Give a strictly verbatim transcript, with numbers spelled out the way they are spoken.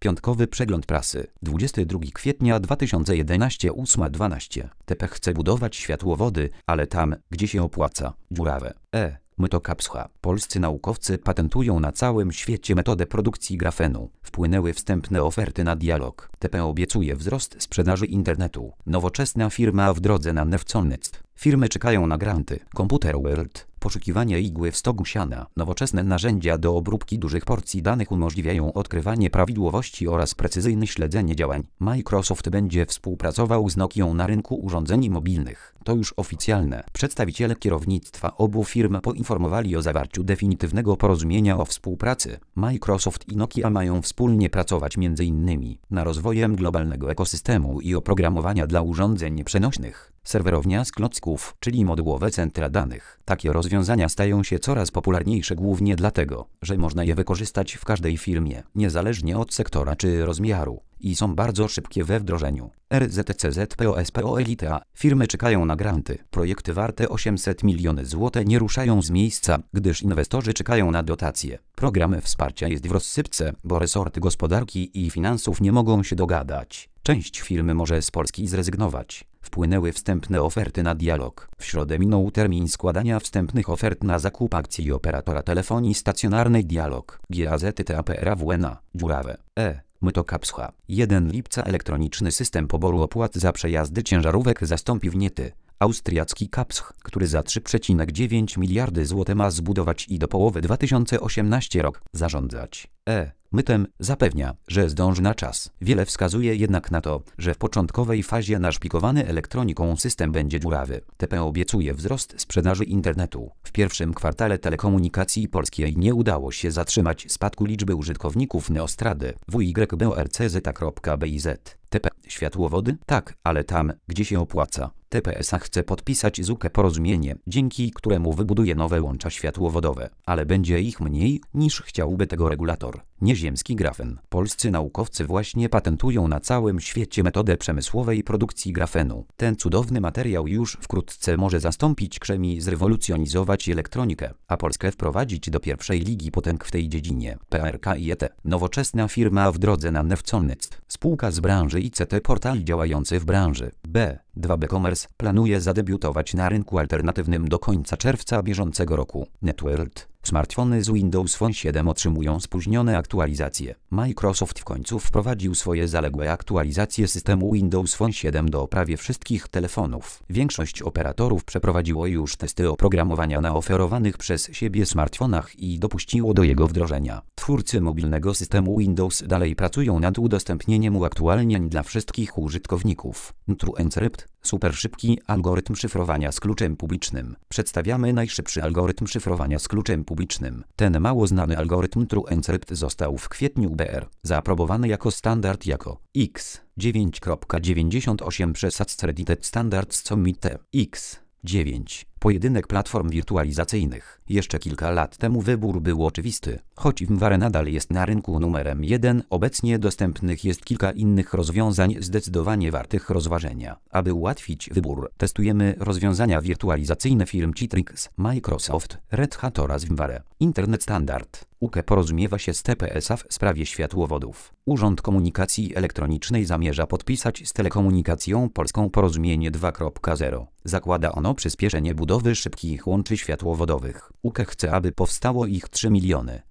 Piątkowy przegląd prasy. dwudziestego drugiego kwietnia dwa tysiące jedenastego, ósma dwanaście. T P chce budować światłowody, ale tam, gdzie się opłaca. Dziurawe. E. Mytokapsła. Polscy naukowcy patentują na całym świecie metodę produkcji grafenu. Wpłynęły wstępne oferty na dialog. T P obiecuje wzrost sprzedaży internetu. Nowoczesna firma w drodze na Newconnect. Firmy czekają na granty. Computer World. Poszukiwanie igły w stogu siana. Nowoczesne narzędzia do obróbki dużych porcji danych umożliwiają odkrywanie prawidłowości oraz precyzyjne śledzenie działań. Microsoft będzie współpracował z Nokią na rynku urządzeń mobilnych. To już oficjalne. Przedstawiciele kierownictwa obu firm poinformowali o zawarciu definitywnego porozumienia o współpracy. Microsoft i Nokia mają wspólnie pracować między innymi na rozwojem globalnego ekosystemu i oprogramowania dla urządzeń przenośnych. Serwerownia z klocków, czyli modułowe centra danych. Takie rozwiązania stają się coraz popularniejsze głównie dlatego, że można je wykorzystać w każdej firmie, niezależnie od sektora czy rozmiaru, i są bardzo szybkie we wdrożeniu. R Z C Z P O S P O Elita. Firmy czekają na granty. Projekty warte osiemset milionów złotych nie ruszają z miejsca, gdyż inwestorzy czekają na dotacje. Program wsparcia jest w rozsypce, bo resorty gospodarki i finansów nie mogą się dogadać. Część firmy może z Polski zrezygnować. Wpłynęły wstępne oferty na dialog. W środę minął termin składania wstępnych ofert na zakup akcji operatora telefonii stacjonarnej Dialog. G A Z T A P R A W N A. Dziurawe. E. Mytokapsła. pierwszego lipca elektroniczny system poboru opłat za przejazdy ciężarówek zastąpi wniety. Austriacki Kapsch, który za trzy przecinek dziewięć miliardy złotych ma zbudować i do połowy dwa tysiące osiemnastego roku zarządzać. E. Mytem zapewnia, że zdąży na czas. Wiele wskazuje jednak na to, że w początkowej fazie naszpikowany elektroniką system będzie dziurawy. T P obiecuje wzrost sprzedaży internetu. W pierwszym kwartale telekomunikacji polskiej nie udało się zatrzymać spadku liczby użytkowników Neostrady W Y B O R C Z kropka B I Z. T P. Światłowody? Tak, ale tam, gdzie się opłaca. T P S A chce podpisać z U K E porozumienie, dzięki któremu wybuduje nowe łącza światłowodowe, ale będzie ich mniej, niż chciałby tego regulator. Nieziemski grafen. Polscy naukowcy właśnie patentują na całym świecie metodę przemysłowej produkcji grafenu. Ten cudowny materiał już wkrótce może zastąpić krzem i zrewolucjonizować elektronikę, a Polskę wprowadzić do pierwszej ligi potęg w tej dziedzinie. P R K I E T. Nowoczesna firma w drodze na Newconnect. Spółka z branży I C T Portal działający w branży. B. dwa B Commerce planuje zadebiutować na rynku alternatywnym do końca czerwca bieżącego roku. NetWorld. Smartfony z Windows Phone siedem otrzymują spóźnione aktualizacje. Microsoft w końcu wprowadził swoje zaległe aktualizacje systemu Windows Phone siedem do prawie wszystkich telefonów. Większość operatorów przeprowadziło już testy oprogramowania na oferowanych przez siebie smartfonach i dopuściło do jego wdrożenia. Twórcy mobilnego systemu Windows dalej pracują nad udostępnieniem uaktualnień dla wszystkich użytkowników. TrueEncrypt. Super szybki algorytm szyfrowania z kluczem publicznym. Przedstawiamy najszybszy algorytm szyfrowania z kluczem publicznym. Ten mało znany algorytm TrueEncrypt został w kwietniu B R zaaprobowany jako standard jako X dziewięć kropka dziewięćdziesiąt osiem przez Accredited Standards Committee. X dziewięć. Pojedynek platform wirtualizacyjnych. Jeszcze kilka lat temu wybór był oczywisty, choć VMware nadal jest na rynku numerem jeden, obecnie dostępnych jest kilka innych rozwiązań zdecydowanie wartych rozważenia. Aby ułatwić wybór, testujemy rozwiązania wirtualizacyjne firm Citrix, Microsoft, Red Hat oraz VMware. Internet Standard. U K E porozumiewa się z T P S A w sprawie światłowodów. Urząd Komunikacji Elektronicznej zamierza podpisać z Telekomunikacją Polską porozumienie dwa kropka zero. Zakłada ono przyspieszenie budowy szybkich łączy światłowodowych. U K E chce, aby powstało ich trzy miliony.